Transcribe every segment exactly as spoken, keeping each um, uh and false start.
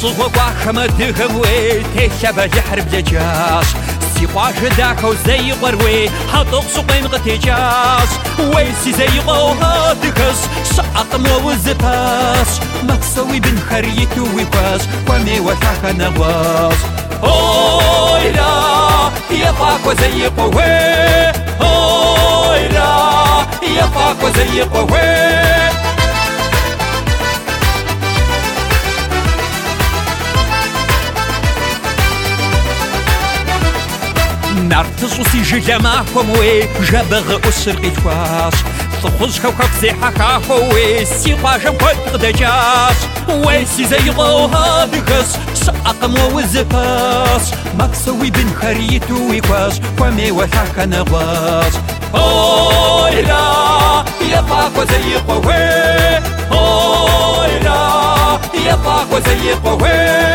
صغوا قاخمة دغوي تشبه يحرب لجاس سيقاش داكو زي قروي حطق سقين غتجاس ويسي زي قوها دكس ساق موزباس مكسوي بن خريتو ويباس ومي وشاك نغواس اويلا يا فاكو زي قوي اويلا يا فاكو زي قوي نرتز وسيجي معكم وي جبغ أسر قتواس تخز كوكب زي حكاكوي سيقا جمكت غدجاس ويسي زي غوها بكس ساقم ووزباس مكسوي بن خريتو ويكواس ومي وحاكا نغواس اويلا يا فاكو زي قوي اويلا يا فاكو زي قوي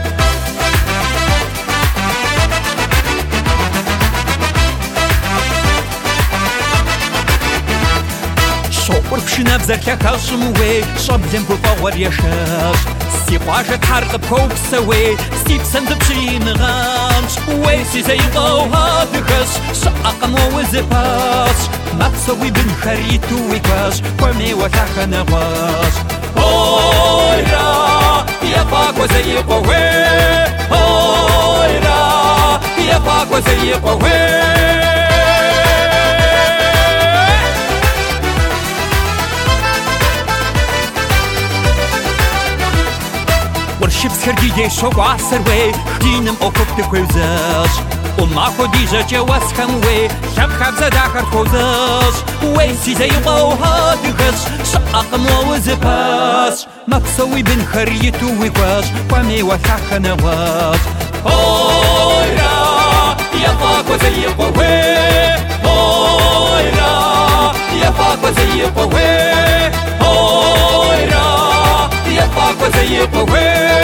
صور بشنا بزركا كاسموي صبلن بفور يشاس سيقاشة حرق بكوب سوي سيب سند بشين غانس ويسي زي ضوها بكس ساقم وزباس مكسوي بن خريتو ويكاس ومي وشاك نغواس اويلا يا فاكو زي قوي اويلا يا فاكو زي قوي ورشبس كردي يشوق عسروي دينم أوكوك تكوزاز وما خدي جواز كموي شب خبزة داخل خوزاز ويسي زي قوها دغز ساق موزباس مكسوي بن خريتو ويكواز ومي وشاك نواز اويلا يا فاكو زي قوي اويلا يا فاكو زي قوي اويلا يا فاكو زي قوي